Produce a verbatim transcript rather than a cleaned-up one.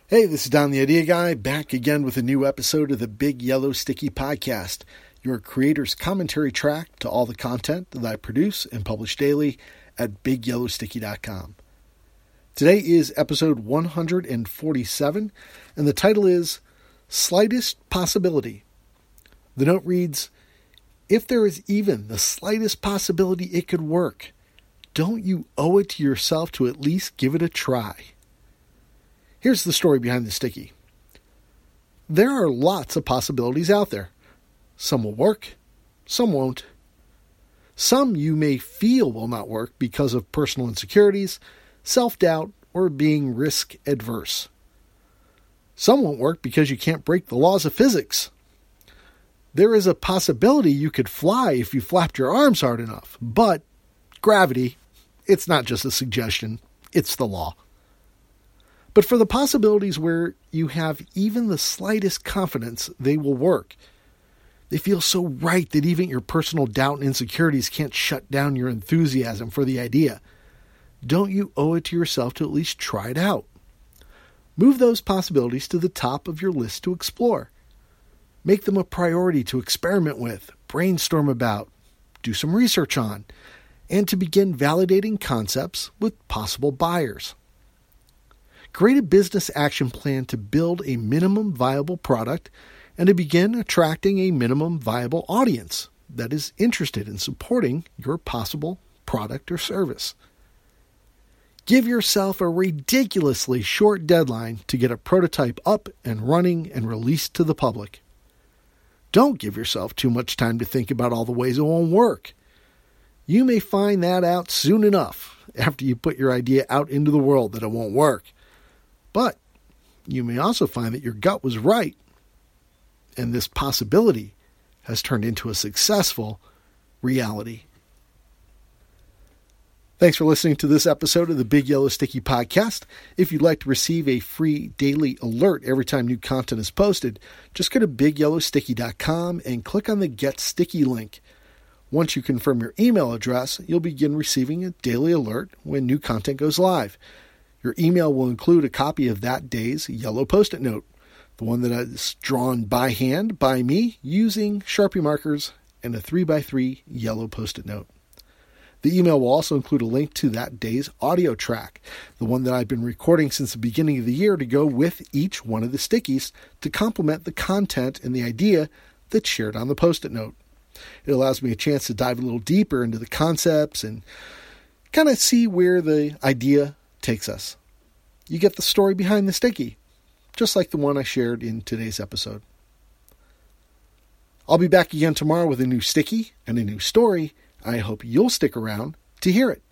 Hey, this is Don the Idea Guy, back again with a new episode of the Big Yellow Sticky Podcast, your creator's commentary track to all the content that I produce and publish daily at big yellow sticky dot com. Today is episode one hundred forty-seven, and the title is Slightest Possibility. The note reads, if there is even the slightest possibility it could work, don't you owe it to yourself to at least give it a try? Here's the story behind the sticky. There are lots of possibilities out there. Some will work, some won't. Some you may feel will not work because of personal insecurities, self-doubt, or being risk-adverse. Some won't work because you can't break the laws of physics. There is a possibility you could fly if you flapped your arms hard enough, but gravity, it's not just a suggestion, it's the law. But for the possibilities where you have even the slightest confidence they will work, they feel so right that even your personal doubt and insecurities can't shut down your enthusiasm for the idea. Don't you owe it to yourself to at least try it out? Move those possibilities to the top of your list to explore. Make them a priority to experiment with, brainstorm about, do some research on, and to begin validating concepts with possible buyers. Create a business action plan to build a minimum viable product and to begin attracting a minimum viable audience that is interested in supporting your possible product or service. Give yourself a ridiculously short deadline to get a prototype up and running and released to the public. Don't give yourself too much time to think about all the ways it won't work. You may find that out soon enough after you put your idea out into the world that it won't work. But you may also find that your gut was right, and this possibility has turned into a successful reality. Thanks for listening to this episode of the Big Yellow Sticky Podcast. If you'd like to receive a free daily alert every time new content is posted, just go to big yellow sticky dot com and click on the Get Sticky link. Once you confirm your email address, you'll begin receiving a daily alert when new content goes live. Your email will include a copy of that day's yellow Post-it note, the one that is drawn by hand by me using Sharpie markers and a three by three yellow Post-it note. The email will also include a link to that day's audio track, the one that I've been recording since the beginning of the year to go with each one of the stickies to complement the content and the idea that's shared on the Post-it note. It allows me a chance to dive a little deeper into the concepts and kind of see where the idea takes us. You get the story behind the sticky, just like the one I shared in today's episode. I'll be back again tomorrow with a new sticky and a new story. I hope you'll stick around to hear it.